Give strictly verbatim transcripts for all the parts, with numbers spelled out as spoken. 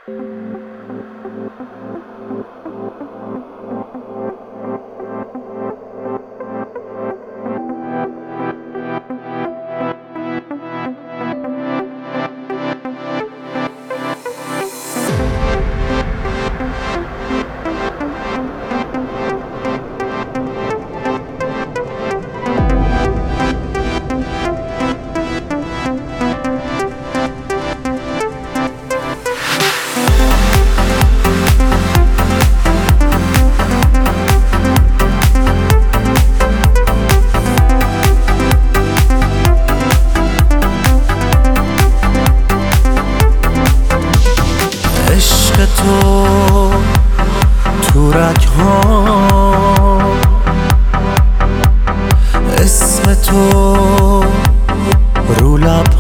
تو تو رگ‌هام، اسم تو رو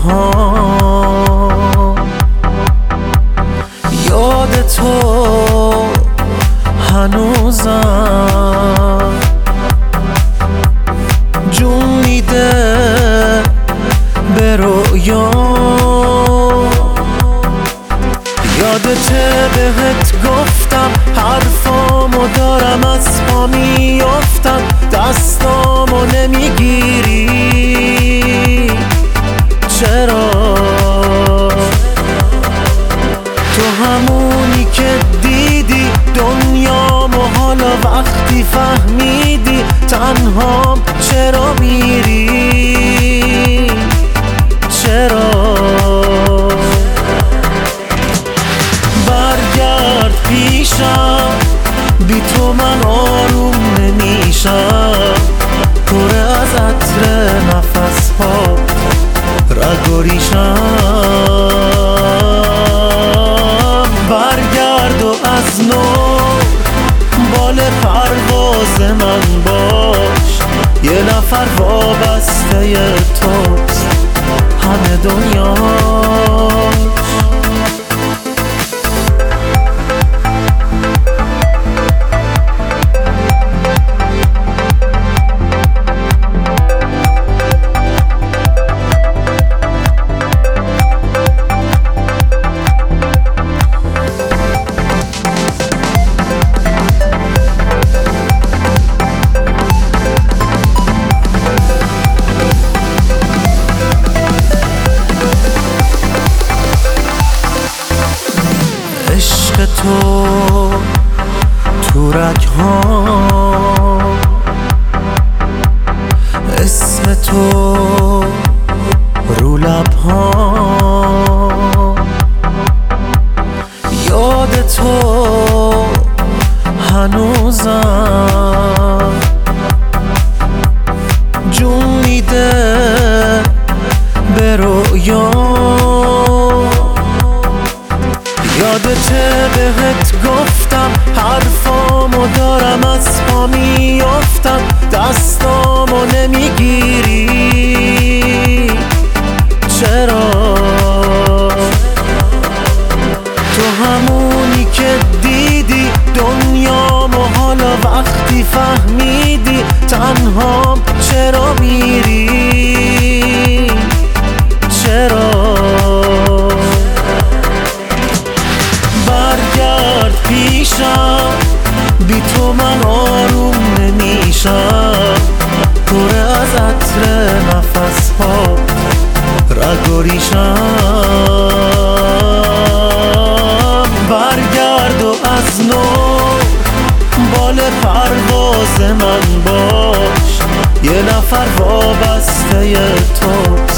لب‌هام، یاد تو هنوزم جون میده به رویام. یادته بهت گفتم حرفامو دارم از پا میافتم، دستامو نمیگیری چرا؟ تو همونی که دیدی دنیامو، حالا وقتی فهمیدی تنهام چرا میری؟ چرا؟ برگرد پیشم، بی تو من آروم نمیشم، پر از عطر نفس ها رگ و ریشم. برگرد و از نو بال پرواز من باش، یه نفر وابسته توست همه دنیاش. عشق تو تو رگ‌هام، اسم تو رو لب‌هام، یاد تو هنوزم جون میده به رویام. یادته بهت گفتم حرفامو دارم از پا میافتم، دستامو نمیگیری چرا؟ تو همونی که دیدی دنیامو، حالا وقتی فهمیدی تنهام چرا میری؟ چرا؟ برگرد پیشم، بی تو من آروم نمیشم، پر از عطر نفس ها رگ و ریشم. برگرد و از نو بال پرواز من باش، یه نفر وابسته تو